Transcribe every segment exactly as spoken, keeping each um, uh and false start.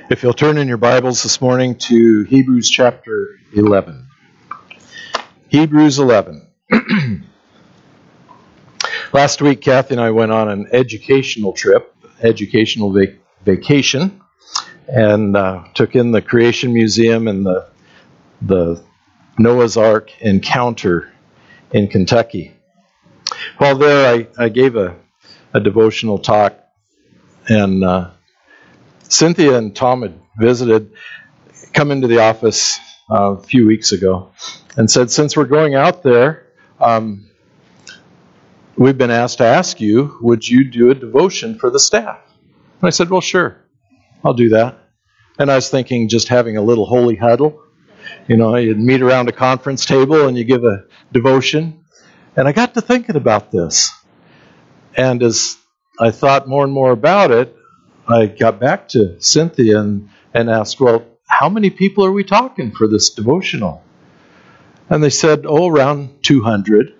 If you'll turn in your Bibles this morning to Hebrews chapter eleven. Hebrews eleven. Last week, Kathy and I went on an educational trip, educational vac- vacation, and uh, took in the Creation Museum and the, the Noah's Ark encounter in Kentucky. While there, I, I gave a, a devotional talk, and uh, Cynthia and Tom had visited, come into the office uh, a few weeks ago, and said, since we're going out there, um, we've been asked to ask you, would you do a devotion for the staff? And I said, well, sure, I'll do that. And I was thinking just having a little holy huddle. You know, you'd meet around a conference table and you give a devotion. And I got to thinking about this. And as I thought more and more about it, I got back to Cynthia and, and asked, well, how many people are we talking for this devotional? And they said, oh, around two hundred.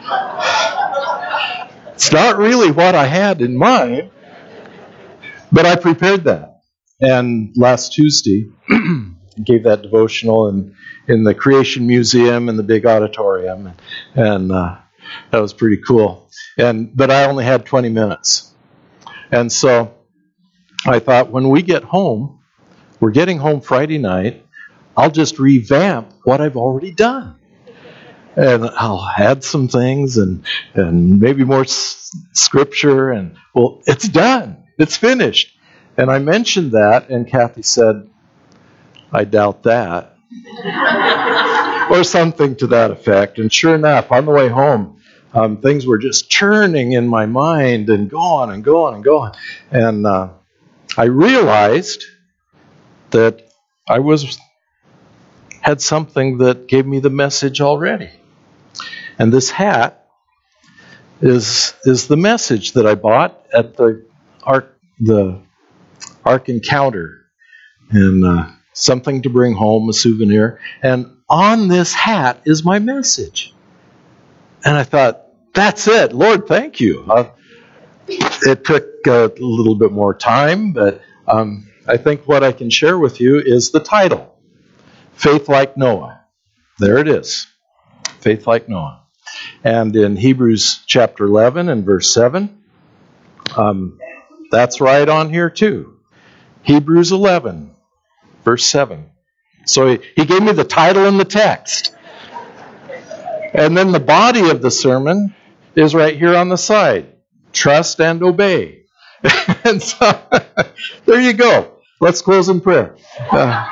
It's not really what I had in mind, but I prepared that. And last Tuesday, gave that devotional in, in the Creation Museum in the big auditorium. And uh, that was pretty cool. And But I only had twenty minutes. And so I thought, when we get home, we're getting home Friday night, I'll just revamp what I've already done. And I'll add some things and, and maybe more s- scripture. And, well, it's done. It's finished. And I mentioned that, and Kathy said, I doubt that. Or something to that effect. And sure enough, on the way home, um, things were just churning in my mind and going and going and going. And uh, I realized that I was had something that gave me the message already. And this hat is is the message that I bought at the Ark the Ark Encounter, and uh, something to bring home, a souvenir. And on this hat is my message. And I thought, that's it, Lord, thank you. Uh, It took a little bit more time, but um, I think what I can share with you is the title, Faith Like Noah. There it is, Faith Like Noah. And in Hebrews chapter eleven and verse seven, um, that's right on here too. Hebrews eleven, verse seven. So he, he gave me the title and the text. And then the body of the sermon is right here on the side. Trust and obey. And so, there you go. Let's close in prayer. Uh,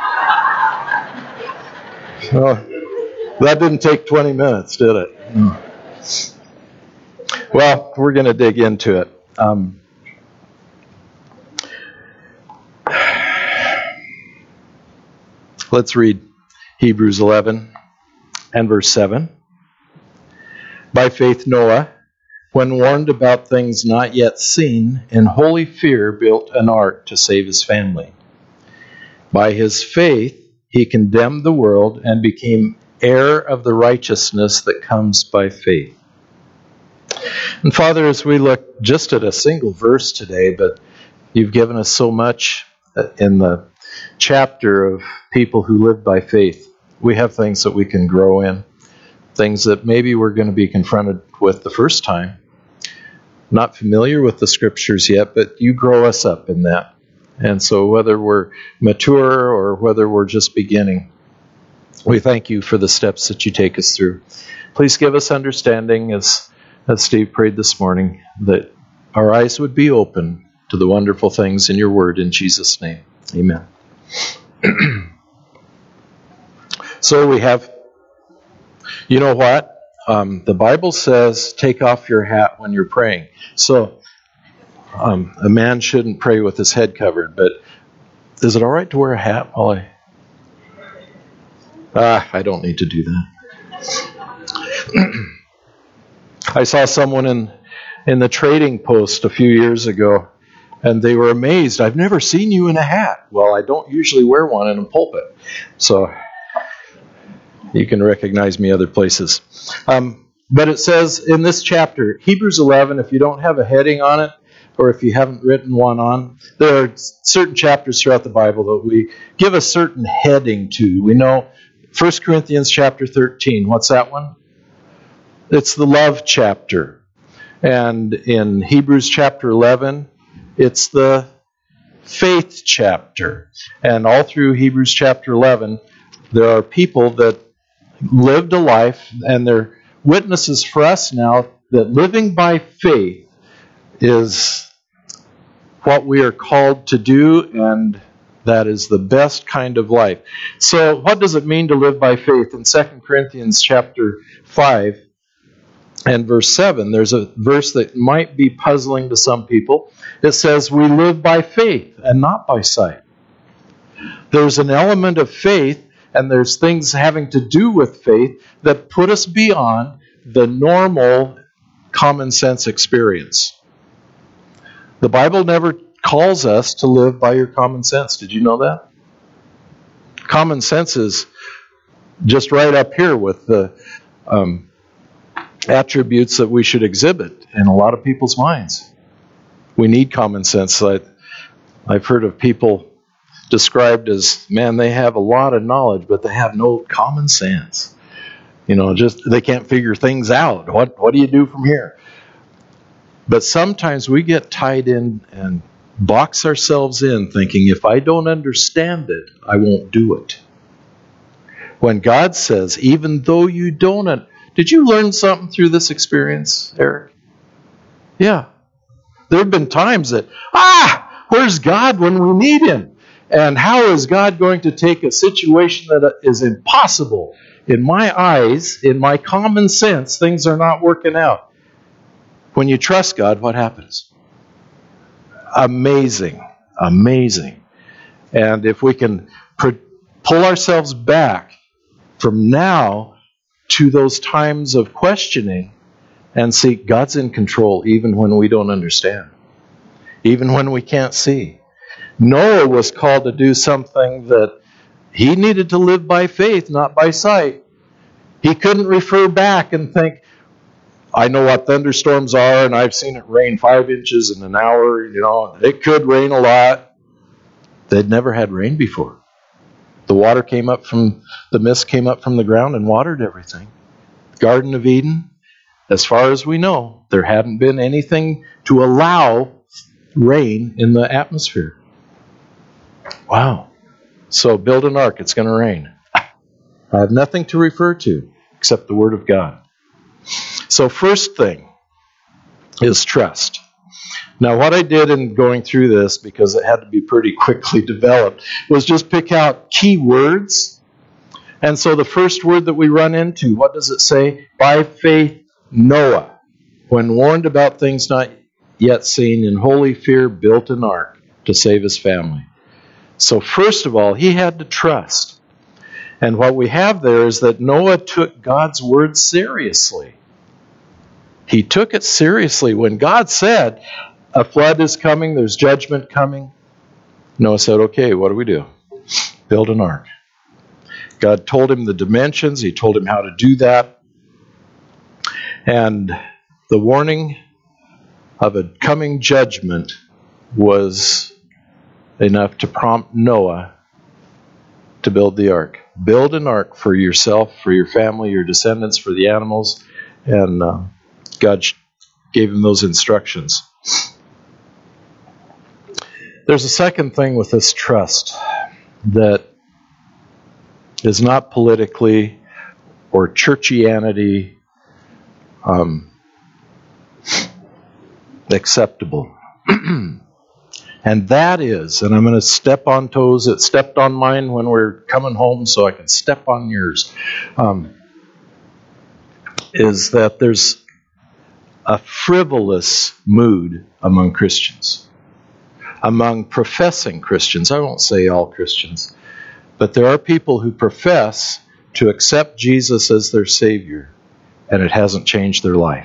well, that didn't take twenty minutes, did it? Mm. Well, we're going to dig into it. Um, let's read Hebrews eleven and verse seven. By faith, Noah, when warned about things not yet seen, in holy fear built an ark to save his family. By his faith he condemned the world and became heir of the righteousness that comes by faith. And Father, as we look just at a single verse today, but you've given us so much in the chapter of people who live by faith, we have things that we can grow in, things that maybe we're going to be confronted with the first time. Not familiar with the scriptures yet, but you grow us up in that. And so whether we're mature or whether we're just beginning, we thank you for the steps that you take us through. Please give us understanding, as, as Steve prayed this morning, that our eyes would be open to the wonderful things in your word, in Jesus' name. Amen. So we have, you know what? Um, the Bible says, take off your hat when you're praying. So, um, a man shouldn't pray with his head covered, but is it all right to wear a hat while I... Ah, I don't need to do that. I saw someone in, in the Trading Post a few years ago, and they were amazed. I've never seen you in a hat. Well, I don't usually wear one in a pulpit, so you can recognize me other places. Um, but it says in this chapter, Hebrews eleven, if you don't have a heading on it, or if you haven't written one on, there are certain chapters throughout the Bible that we give a certain heading to. We know First Corinthians chapter thirteen. What's that one? It's the love chapter. And in Hebrews chapter eleven, it's the faith chapter. And all through Hebrews chapter eleven, there are people that lived a life, and they're witnesses for us now that living by faith is what we are called to do, and that is the best kind of life. So what does it mean to live by faith? In Second Corinthians chapter five and verse seven, there's a verse that might be puzzling to some people. It says, we live by faith and not by sight. There's an element of faith, and there's things having to do with faith that put us beyond the normal common sense experience. The Bible never calls us to live by your common sense. Did you know that? Common sense is just right up here with the um, attributes that we should exhibit in a lot of people's minds. We need common sense. I, I've heard of people described as, man, they have a lot of knowledge, but they have no common sense. You know, just they can't figure things out. What what do you do from here? But sometimes we get tied in and box ourselves in thinking, if I don't understand it, I won't do it. When God says, even though you don't... Un- Did you learn something through this experience, Eric? Yeah. There have been times that, ah, where's God when we need Him? And how is God going to take a situation that is impossible? In my eyes, in my common sense, things are not working out. When you trust God, what happens? Amazing. Amazing. And if we can pr- pull ourselves back from now to those times of questioning and see God's in control even when we don't understand, even when we can't see. Noah was called to do something that he needed to live by faith, not by sight. He couldn't refer back and think, I know what thunderstorms are, and I've seen it rain five inches in an hour. You know, it could rain a lot. They'd never had rain before. The water came up from, the mist came up from the ground and watered everything. Garden of Eden, as far as we know, there hadn't been anything to allow rain in the atmosphere. Wow. So build an ark, it's going to rain. I have nothing to refer to except the Word of God. So first thing is trust. Now what I did in going through this, because it had to be pretty quickly developed, was just pick out key words. And so the first word that we run into, what does it say? By faith, Noah, when warned about things not yet seen, in holy fear built an ark to save his family. So first of all, he had to trust. And what we have there is that Noah took God's word seriously. He took it seriously. When God said, a flood is coming, there's judgment coming, Noah said, okay, what do we do? Build an ark. God told him the dimensions. He told him how to do that. And the warning of a coming judgment was enough to prompt Noah to build the ark. Build an ark for yourself, for your family, your descendants, for the animals. And uh, God gave him those instructions. There's a second thing with this trust that is not politically or churchianity um, acceptable. And that is, and I'm going to step on toes, it stepped on mine when we're coming home so I can step on yours, um, is that there's a frivolous mood among Christians, among professing Christians. I won't say all Christians, but there are people who profess to accept Jesus as their Savior, and it hasn't changed their life.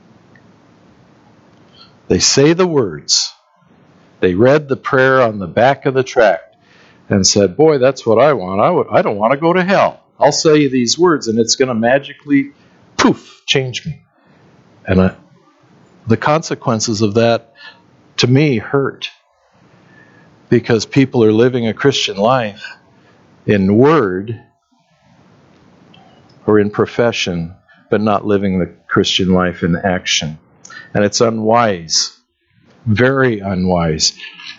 They say the words. They read the prayer on the back of the tract and said, boy, that's what I want. I, would, I don't want to go to hell. I'll say these words and it's going to magically, poof, change me. And I, the consequences of that to me, hurt. Because people are living a Christian life in word or in profession, but not living the Christian life in action. And it's unwise. Very unwise.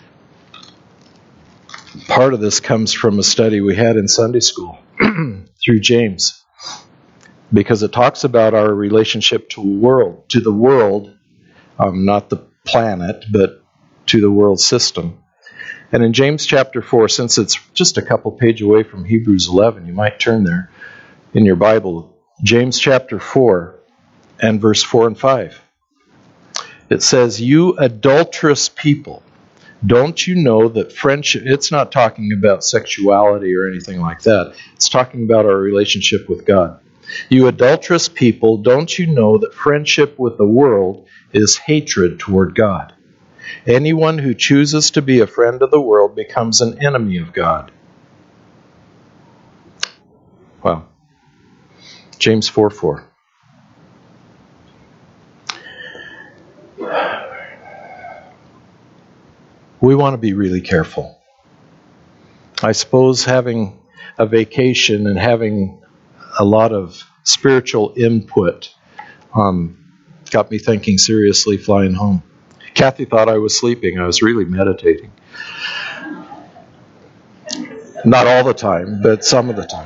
Part of this comes from a study we had in Sunday school through James, because it talks about our relationship to world, to the world, um, not the planet, but to the world system. And in James chapter four, since it's just a couple pages away from Hebrews eleven, you might turn there in your Bible. James chapter four and verse four and five. It says, "You adulterous people, don't you know that friendship," it's not talking about sexuality or anything like that. It's talking about our relationship with God. "You adulterous people, don't you know that friendship with the world is hatred toward God? Anyone who chooses to be a friend of the world becomes an enemy of God." Wow. James four four. We want to be really careful. I suppose having a vacation and having a lot of spiritual input um, got me thinking seriously flying home. Kathy thought I was sleeping. I was really meditating. Not all the time, but some of the time.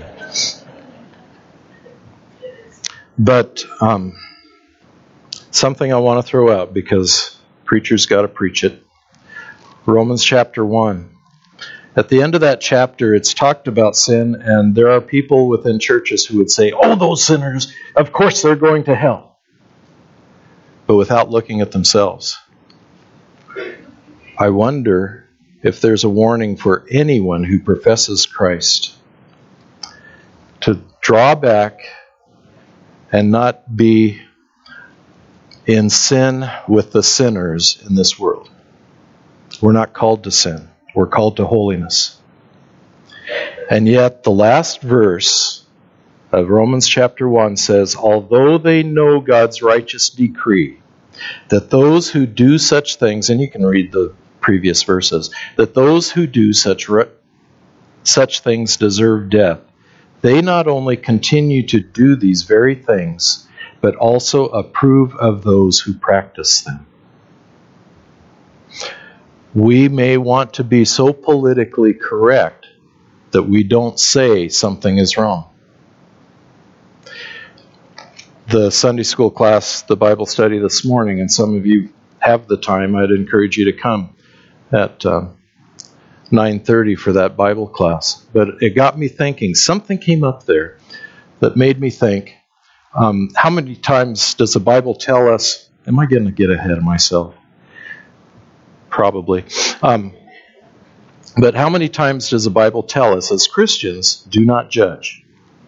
But um, something I want to throw out, because preachers got to preach it. Romans chapter one. At the end of that chapter, it's talked about sin, and there are people within churches who would say, "Oh, those sinners, of course they're going to hell," but without looking at themselves. I wonder if there's a warning for anyone who professes Christ to draw back and not be in sin with the sinners in this world. We're not called to sin. We're called to holiness. And yet the last verse of Romans chapter one says, "Although they know God's righteous decree, that those who do such things," and you can read the previous verses, "that those who do such re- such things deserve death, they not only continue to do these very things, but also approve of those who practice them." We may want to be so politically correct that we don't say something is wrong. The Sunday school class, the Bible study this morning, and some of you have the time, I'd encourage you to come at uh, nine thirty for that Bible class. But it got me thinking. Something came up there that made me think, um, how many times does the Bible tell us, am I going to get ahead of myself? Probably. Um, but how many times does the Bible tell us as Christians, do not judge?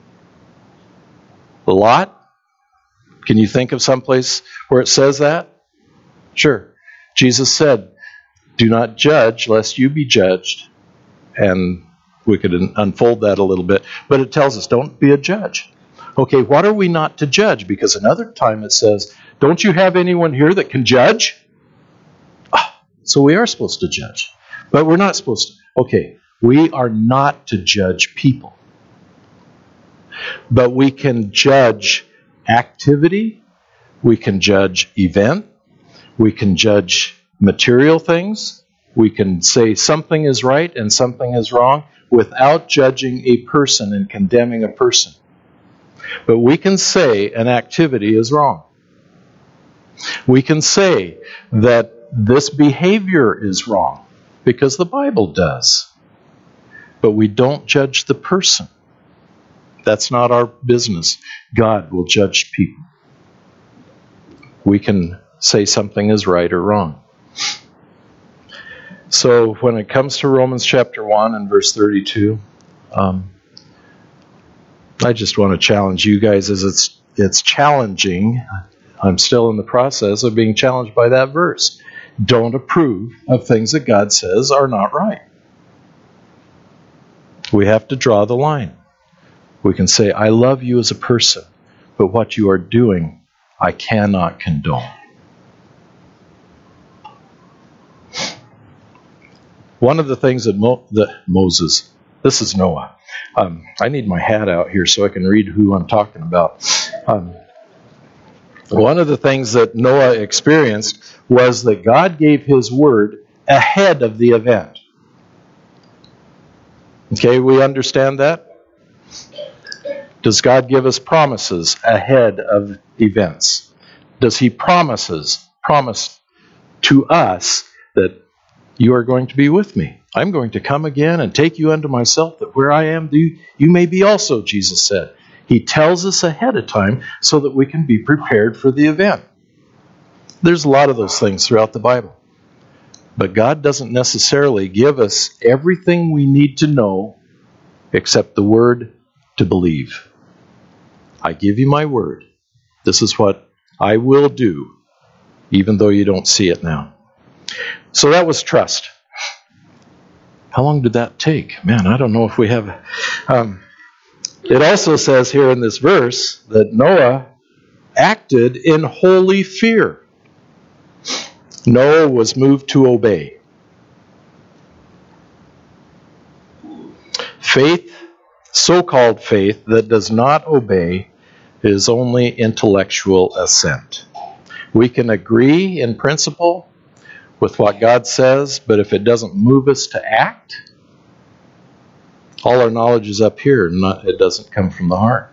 A lot? Can you think of someplace where it says that? Sure. Jesus said, "Do not judge, lest you be judged." And we could unfold that a little bit. But it tells us, don't be a judge. Okay, what are we not to judge? Because another time it says, "Don't you have anyone here that can judge?" So we are supposed to judge. But we're not supposed to. Okay, we are not to judge people. But we can judge activity. We can judge event. We can judge material things. We can say something is right and something is wrong without judging a person and condemning a person. But we can say an activity is wrong. We can say that this behavior is wrong because the Bible does. But we don't judge the person. That's not our business. God will judge people. We can say something is right or wrong. So when it comes to Romans chapter one and verse thirty-two, um, I just want to challenge you guys as it's it's challenging. I'm still in the process of being challenged by that verse. Don't approve of things that God says are not right. We have to draw the line. We can say, "I love you as a person, but what you are doing, I cannot condone." One of the things that, Mo- that Moses, this is Noah. Um, I need my hat out here so I can read who I'm talking about. Um, one of the things that Noah experienced was that God gave his word ahead of the event. Okay, we understand that? Does God give us promises ahead of events? Does he promises, promise to us that you are going to be with me? I'm going to come again and take you unto myself, that where I am, you, you may be also, Jesus said. He tells us ahead of time so that we can be prepared for the event. There's a lot of those things throughout the Bible. But God doesn't necessarily give us everything we need to know except the word to believe. I give you my word. This is what I will do, even though you don't see it now. So that was trust. How long did that take? Man, I don't know if we have... Um, it also says here in this verse that Noah acted in holy fear. Noah was moved to obey. Faith, so-called faith, that does not obey is only intellectual assent. We can agree in principle with what God says, but if it doesn't move us to act, all our knowledge is up here, not, it doesn't come from the heart.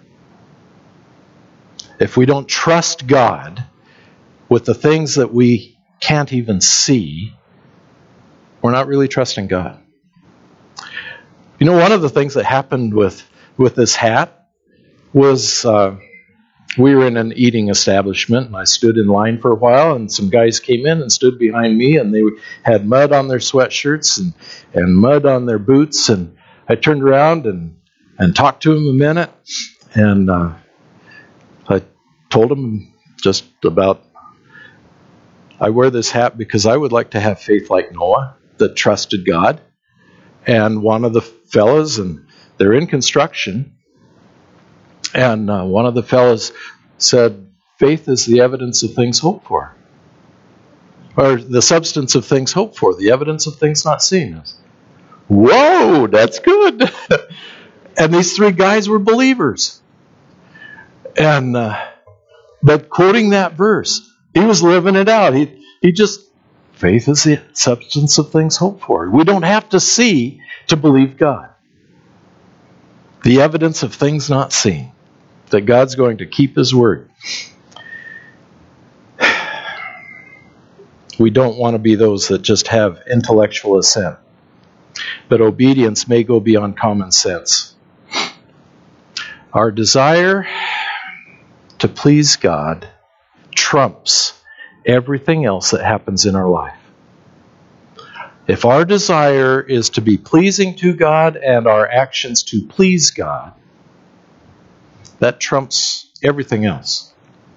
If we don't trust God with the things that we can't even see, we're not really trusting God. You know, one of the things that happened with, with this hat was uh, we were in an eating establishment, and I stood in line for a while, and some guys came in and stood behind me, and they had mud on their sweatshirts and, and mud on their boots, and I turned around and, and talked to them a minute, and uh, I told them just about, I wear this hat because I would like to have faith like Noah that trusted God. And one of the fellas, and they're in construction, and uh, one of the fellas said, faith is the evidence of things hoped for. Or the substance of things hoped for, the evidence of things not seen. Whoa, that's good. And these three guys were believers. And uh, but quoting that verse, he was living it out. He he just, faith is the substance of things hoped for. We don't have to see to believe God. The evidence of things not seen. That God's going to keep his word. We don't want to be those that just have intellectual assent. But obedience may go beyond common sense. Our desire to please God trumps everything else that happens in our life. If our desire is to be pleasing to God and our actions to please God, that trumps everything else.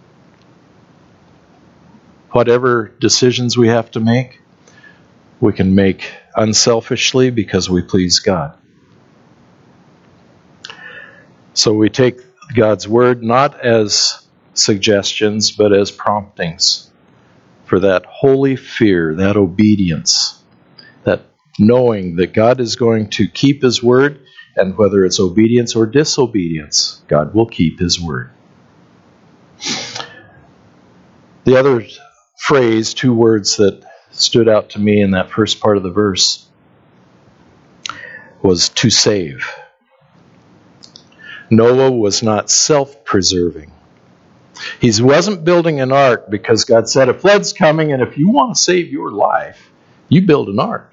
Whatever decisions we have to make, we can make unselfishly because we please God. So we take God's word not as suggestions, but as promptings for that holy fear, that obedience, that knowing that God is going to keep his word, and whether it's obedience or disobedience, God will keep his word. The other phrase, two words that stood out to me in that first part of the verse, was to save. Noah was not self-preserving. He wasn't building an ark because God said, a flood's coming, and if you want to save your life, you build an ark.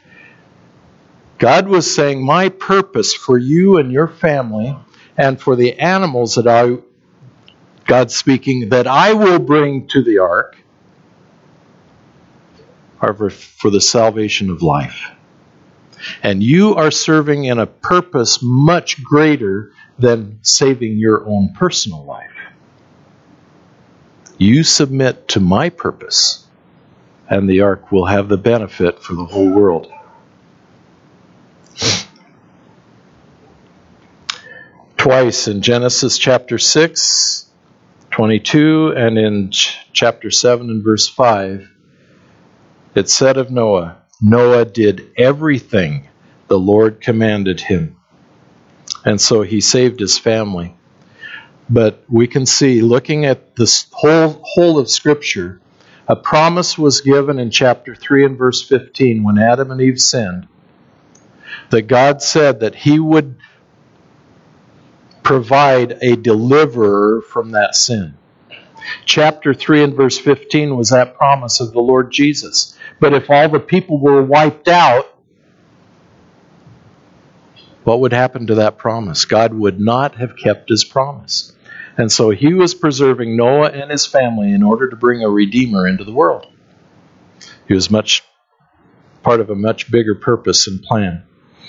God was saying, my purpose for you and your family and for the animals that I, God's speaking, that I will bring to the ark are for the salvation of life. And you are serving in a purpose much greater than saving your own personal life. You submit to my purpose, and the ark will have the benefit for the whole world. Twice in Genesis chapter six, twenty-two, and in ch- chapter seven and verse five, it said of Noah, Noah did everything the Lord commanded him. And so he saved his family. But we can see, looking at this whole whole of Scripture, a promise was given in chapter three and verse fifteen when Adam and Eve sinned, that God said that He would provide a deliverer from that sin. Chapter three and verse fifteen was that promise of the Lord Jesus. But if all the people were wiped out, what would happen to that promise? God would not have kept His promise. And so He was preserving Noah and his family in order to bring a Redeemer into the world. He was much part of a much bigger purpose and plan.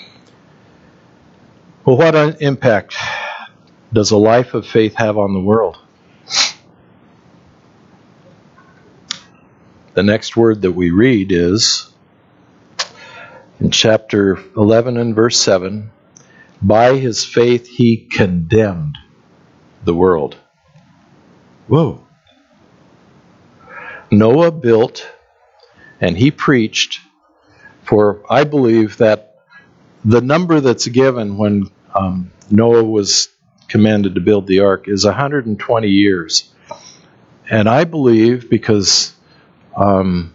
Well, what an impact does a life of faith have on the world? The next word that we read is in chapter eleven and verse seven, by his faith he condemned the world. Whoa. Noah built and he preached for, I believe that the number that's given when um, Noah was commanded to build the ark is one hundred twenty years. And I believe because um,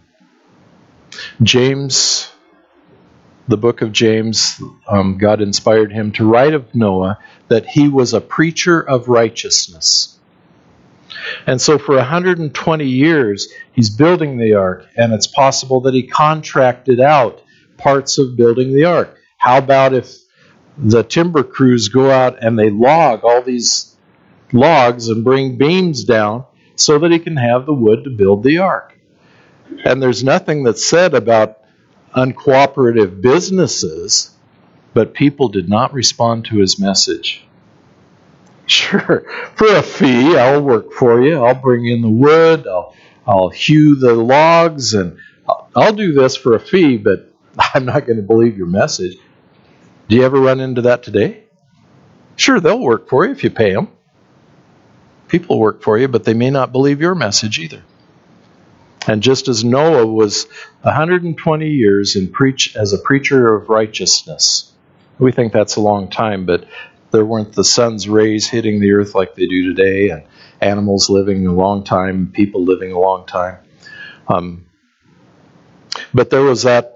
James, the book of James, um, God inspired him to write of Noah that he was a preacher of righteousness. And so for one hundred twenty years, he's building the ark, and it's possible that he contracted out parts of building the ark. How about if the timber crews go out and they log all these logs and bring beams down so that he can have the wood to build the ark? And there's nothing that's said about uncooperative businesses, but people did not respond to his message. Sure, for a fee, I'll work for you. I'll bring in the wood. I'll, I'll hew the logs, and I'll, I'll do this for a fee, but I'm not going to believe your message. Do you ever run into that today? Sure, they'll work for you if you pay them. People work for you, but they may not believe your message either. And just as Noah was one hundred twenty years in preach as a preacher of righteousness, we think that's a long time, but there weren't the sun's rays hitting the earth like they do today, and animals living a long time, people living a long time. Um, but there was that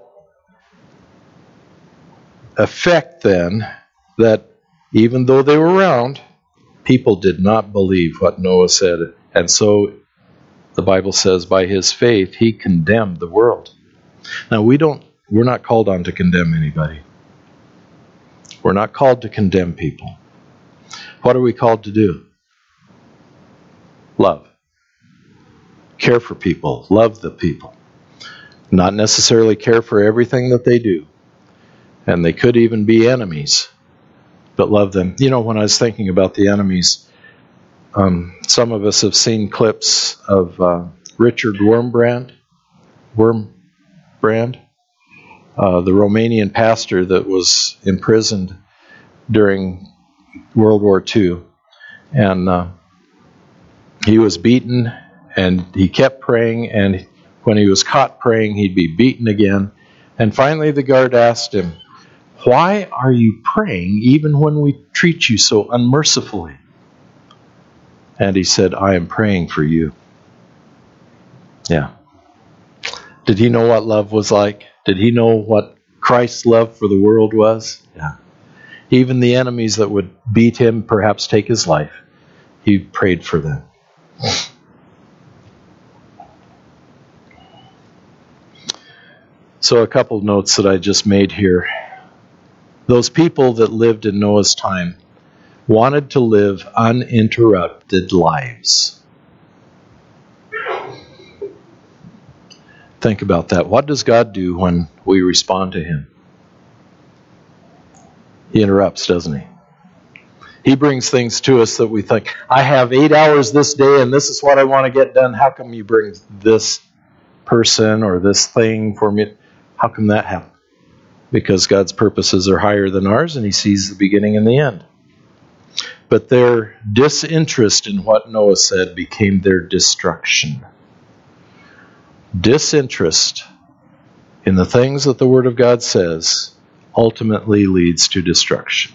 effect then that even though they were around, people did not believe what Noah said. And so the Bible says by his faith he condemned the world. Now we don't we're not called on to condemn anybody. We're not called to condemn people. What are we called to do? Love. Care for people. Love the people. Not necessarily care for everything that they do. And they could even be enemies, but love them. You know, when I was thinking about the enemies, um, some of us have seen clips of uh, Richard Wurmbrand, Wurmbrand, uh, the Romanian pastor that was imprisoned during World War Two. And uh, he was beaten, and he kept praying, and when he was caught praying, he'd be beaten again. And finally the guard asked him, "Why are you praying even when we treat you so unmercifully?" And he said, "I am praying for you." Yeah. Did he know what love was like? Did he know what Christ's love for the world was? Yeah. Even the enemies that would beat him, perhaps take his life, he prayed for them. So a couple of notes that I just made here. Those people that lived in Noah's time wanted to live uninterrupted lives. Think about that. What does God do when we respond to Him? He interrupts, doesn't He? He brings things to us that we think, I have eight hours this day and this is what I want to get done. How come you bring this person or this thing for me? How come that happened? Because God's purposes are higher than ours, and He sees the beginning and the end. But their disinterest in what Noah said became their destruction. Disinterest in the things that the Word of God says ultimately leads to destruction.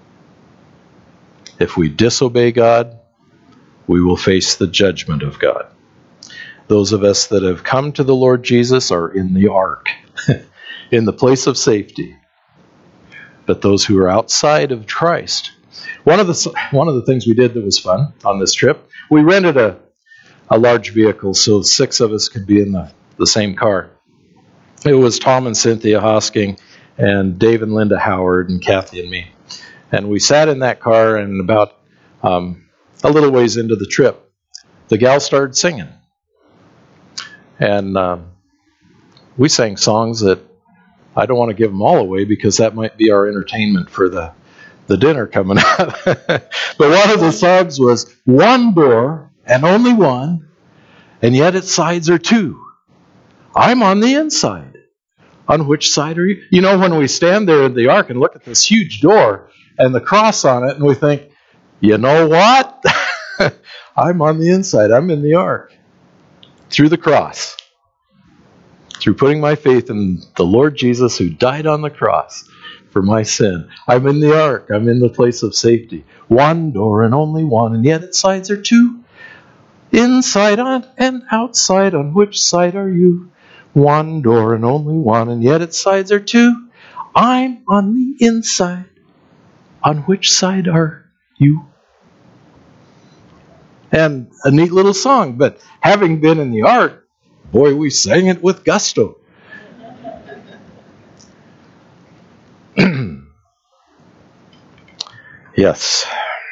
If we disobey God, we will face the judgment of God. Those of us that have come to the Lord Jesus are in the ark, in the place of safety. But those who are outside of Christ, one of the one of the things we did that was fun on this trip, we rented a, a large vehicle so six of us could be in the, the same car. It was Tom and Cynthia Hosking and Dave and Linda Howard and Kathy and me. And we sat in that car, and about um, a little ways into the trip, the gal started singing. And um, we sang songs that I don't want to give them all away because that might be our entertainment for the, the dinner coming up. But one of the songs was, one door and only one, and yet its sides are two. I'm on the inside. On which side are you? You know, when we stand there in the ark and look at this huge door and the cross on it, and we think, you know what? I'm on the inside. I'm in the ark. Through the cross. Through putting my faith in the Lord Jesus who died on the cross for my sin. I'm in the ark. I'm in the place of safety. One door and only one, and yet its sides are two. Inside on and outside, on which side are you? One door and only one, and yet its sides are two. I'm on the inside. On which side are you? And a neat little song, but having been in the ark, boy, we sang it with gusto. Yes.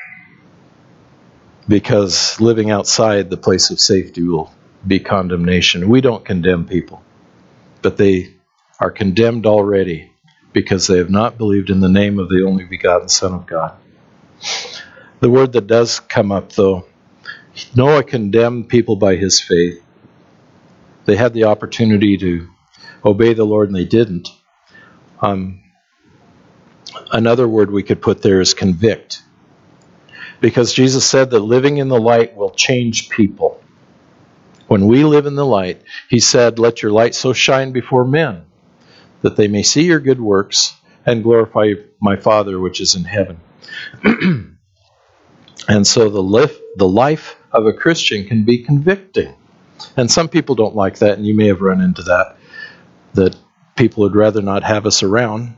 Because living outside the place of safety will be condemnation. We don't condemn people, but they are condemned already because they have not believed in the name of the only begotten Son of God. The word that does come up, though, Noah condemned people by his faith. They had the opportunity to obey the Lord and they didn't. Um, another word we could put there is convict. Because Jesus said that living in the light will change people. When we live in the light, he said, let your light so shine before men that they may see your good works and glorify my Father which is in heaven. And so the, life, the life of a Christian can be convicting. And some people don't like that, and you may have run into that, that people would rather not have us around.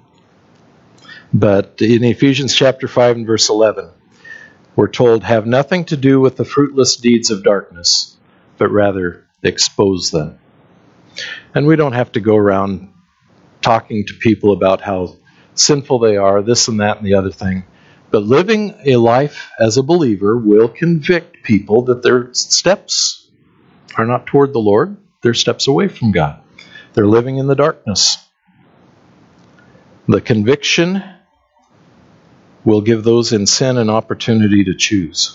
But in Ephesians chapter five and verse eleven, we're told, have nothing to do with the fruitless deeds of darkness, but rather expose them. And we don't have to go around talking to people about how sinful they are, this and that and the other thing. But living a life as a believer will convict people that their steps are not toward the Lord. They're steps away from God. They're living in the darkness. The conviction will give those in sin an opportunity to choose.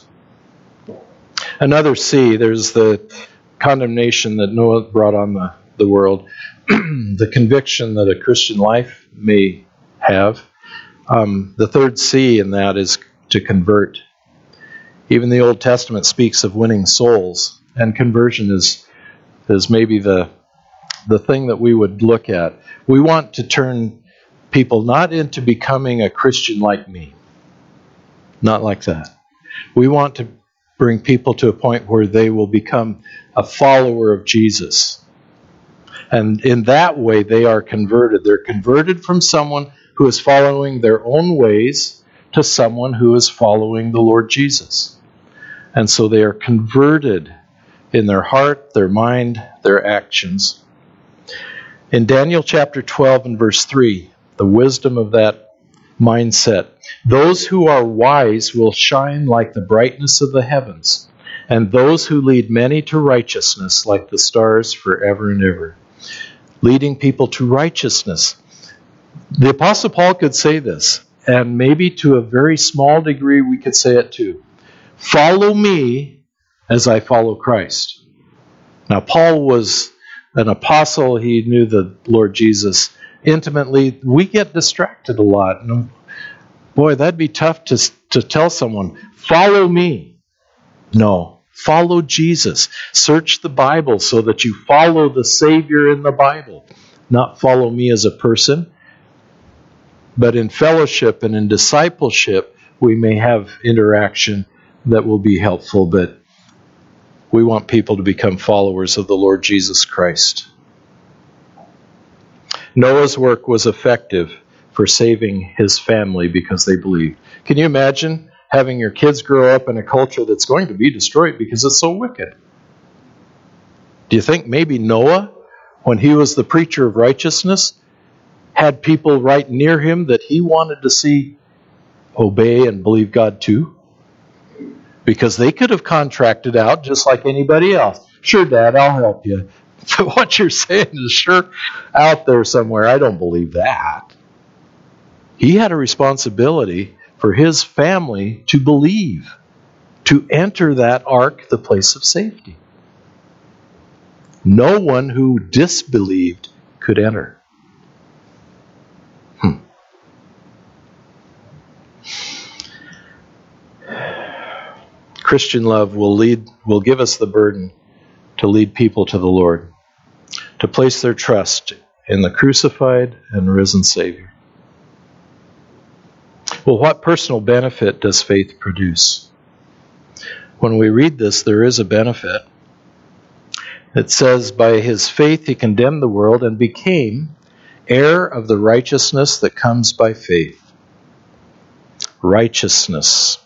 Another C, there's the condemnation that Noah brought on the, the world. The conviction that a Christian life may have. Um, the third C in that is to convert. Even the Old Testament speaks of winning souls, and conversion is is maybe the the thing that we would look at. We want to turn people not into becoming a Christian like me. Not like that. We want to bring people to a point where they will become a follower of Jesus. And in that way, they are converted. They're converted from someone who is following their own ways to someone who is following the Lord Jesus. And so they are converted in their heart, their mind, their actions. In Daniel chapter twelve and verse three, the wisdom of that mindset, those who are wise will shine like the brightness of the heavens, and those who lead many to righteousness like the stars forever and ever. Leading people to righteousness. The Apostle Paul could say this, and maybe to a very small degree we could say it too. Follow me as I follow Christ. Now, Paul was an apostle. He knew the Lord Jesus intimately. We get distracted a lot. And boy, that'd be tough to, to tell someone, follow me. No, follow Jesus. Search the Bible so that you follow the Savior in the Bible. not follow me as a person, but in fellowship and in discipleship, we may have interaction that will be helpful, but we want people to become followers of the Lord Jesus Christ. Noah's work was effective for saving his family because they believed. Can you imagine having your kids grow up in a culture that's going to be destroyed because it's so wicked? Do you think maybe Noah, when he was the preacher of righteousness, had people right near him that he wanted to see obey and believe God too? Because they could have contracted out just like anybody else. Sure, Dad, I'll help you. But what you're saying is sure out there somewhere. I don't believe that. He had a responsibility for his family to believe, to enter that ark, the place of safety. No one who disbelieved could enter. Hmm. Christian love will lead, will give us the burden to lead people to the Lord, to place their trust in the crucified and risen Savior. Well, what personal benefit does faith produce? When we read this, there is a benefit. It says, by his faith he condemned the world and became heir of the righteousness that comes by faith. Righteousness.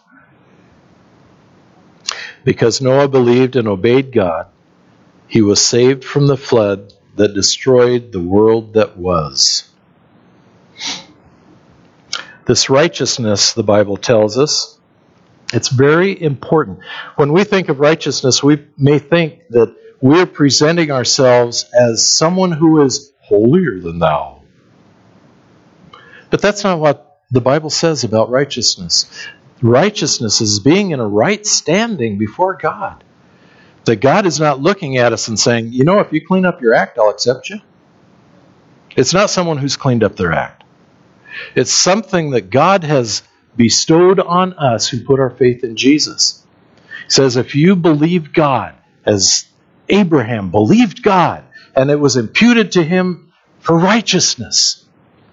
Because Noah believed and obeyed God, he was saved from the flood that destroyed the world that was. This righteousness, the Bible tells us, it's very important. When we think of righteousness, we may think that we're presenting ourselves as someone who is holier than thou. But that's not what the Bible says about righteousness. Righteousness is being in a right standing before God. That God is not looking at us and saying, you know, if you clean up your act, I'll accept you. It's not someone who's cleaned up their act. It's something that God has bestowed on us who put our faith in Jesus. He says, if you believe God, as Abraham believed God, and it was imputed to him for righteousness.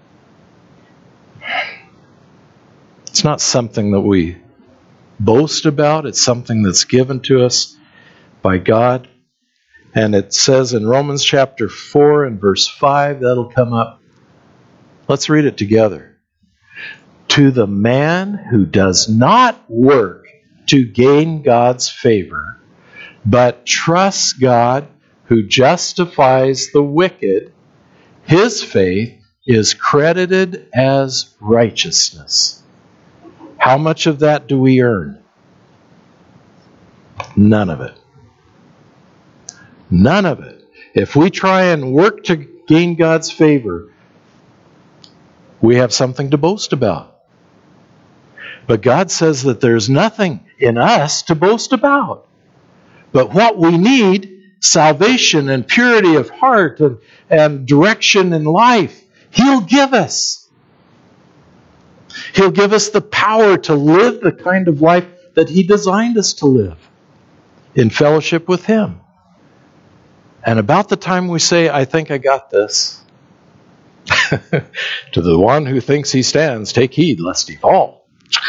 It's not something that we boast about. It's something that's given to us by God. And it says in Romans chapter four and verse five, that'll come up. Let's read it together. To the man who does not work to gain God's favor, but trusts God who justifies the wicked, his faith is credited as righteousness. How much of that do we earn? None of it. None of it. If we try and work to gain God's favor, we have something to boast about. But God says that there's nothing in us to boast about. But what we need, salvation and purity of heart and, and direction in life, He'll give us. He'll give us the power to live the kind of life that He designed us to live in fellowship with Him. And about the time we say, I think I got this, to the one who thinks he stands, take heed lest he fall.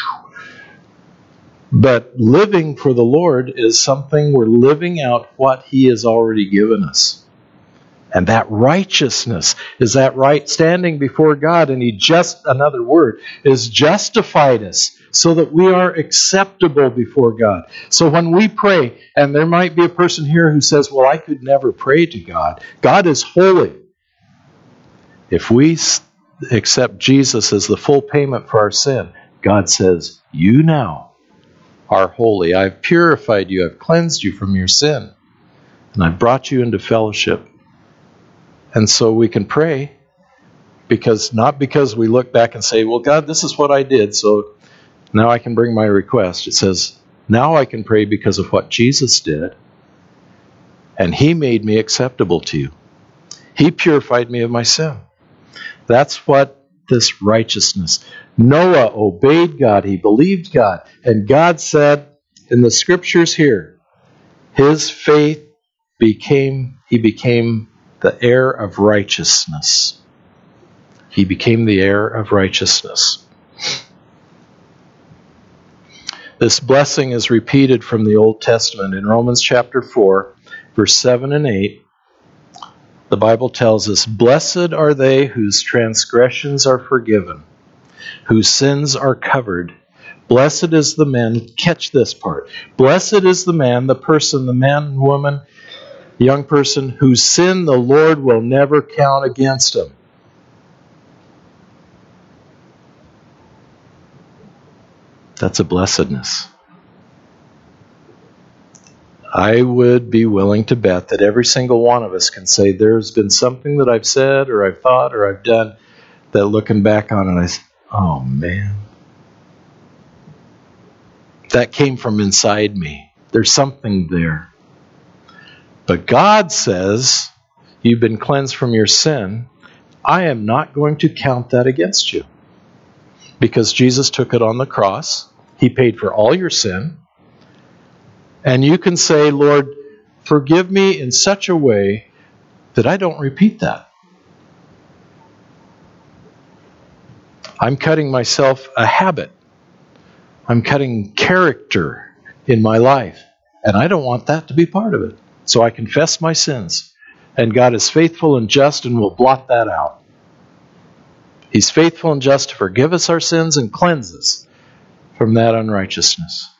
But living for the Lord is something we're living out what He has already given us. And that righteousness is that right standing before God. And He just, another word, is justified us so that we are acceptable before God. So when we pray, and there might be a person here who says, well, I could never pray to God. God is holy. If we accept Jesus as the full payment for our sin, God says, you now are holy. I've purified you. I've cleansed you from your sin. And I've brought you into fellowship. And so we can pray, because not because we look back and say, well, God, this is what I did, so now I can bring my request. It says, now I can pray because of what Jesus did, and He made me acceptable to you. He purified me of my sin. That's what this righteousness. Noah obeyed God. He believed God. And God said in the scriptures here, his faith became, he became the heir of righteousness. He became the heir of righteousness. This blessing is repeated from the Old Testament in Romans chapter four, verse seven and eight. The Bible tells us, "Blessed are they whose transgressions are forgiven, whose sins are covered. Blessed is the man," catch this part, "blessed is the man, the person, the man, woman, young person, whose sin the Lord will never count against him." That's a blessedness. I would be willing to bet that every single one of us can say, there's been something that I've said or I've thought or I've done that looking back on it, I say, oh man, that came from inside me. There's something there. But God says, you've been cleansed from your sin. I am not going to count that against you. Because Jesus took it on the cross. He paid for all your sin. And you can say, Lord, forgive me in such a way that I don't repeat that. I'm cutting myself a habit. I'm cutting character in my life. And I don't want that to be part of it. So I confess my sins. And God is faithful and just and will blot that out. He's faithful and just to forgive us our sins and cleanse us from that unrighteousness.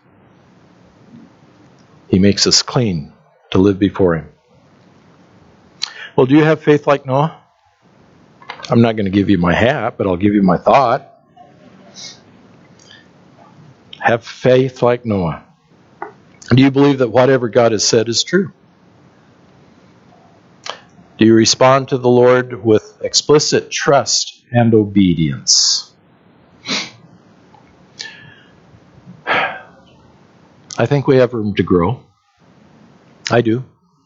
He makes us clean to live before Him. Well, do you have faith like Noah? I'm not going to give you my hat, but I'll give you my thought. Have faith like Noah. Do you believe that whatever God has said is true? Do you respond to the Lord with explicit trust and obedience? I think we have room to grow. I do.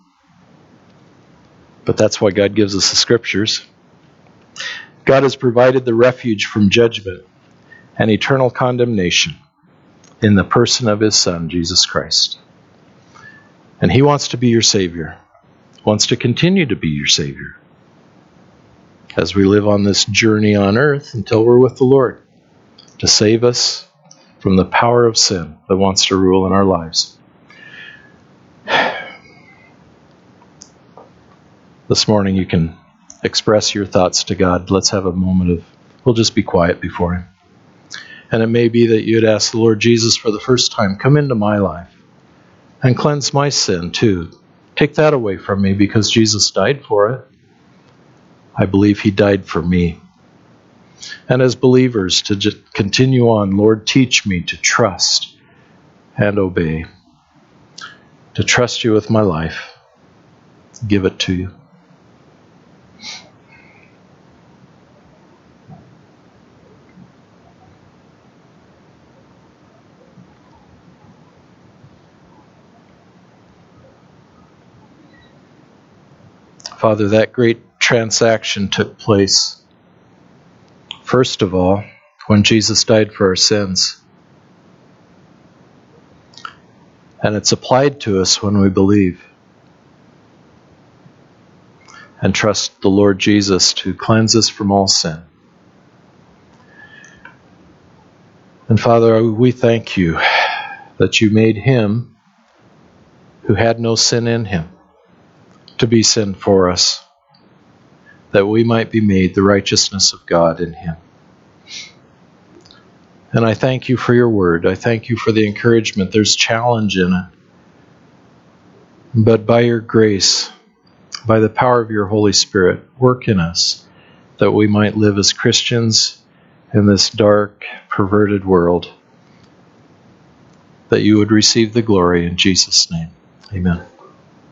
But that's why God gives us the Scriptures. God has provided the refuge from judgment and eternal condemnation in the person of His Son, Jesus Christ. And He wants to be your Savior. Wants to continue to be your Savior as we live on this journey on earth until we're with the Lord to save us from the power of sin that wants to rule in our lives. This morning you can express your thoughts to God. Let's have a moment of, we'll just be quiet before Him. And it may be that you'd ask the Lord Jesus for the first time, come into my life and cleanse my sin too. Take that away from me because Jesus died for it. I believe He died for me. And as believers, to just continue on, Lord, teach me to trust and obey. To trust You with my life. Give it to You. Father, that great transaction took place, first of all, when Jesus died for our sins. And it's applied to us when we believe and trust the Lord Jesus to cleanse us from all sin. And Father, we thank You that You made Him who had no sin in Him to be sin for us, that we might be made the righteousness of God in Him. And I thank You for Your word. I thank You for the encouragement. There's challenge in it. But by Your grace, by the power of Your Holy Spirit, work in us that we might live as Christians in this dark, perverted world, that You would receive the glory in Jesus' name. Amen.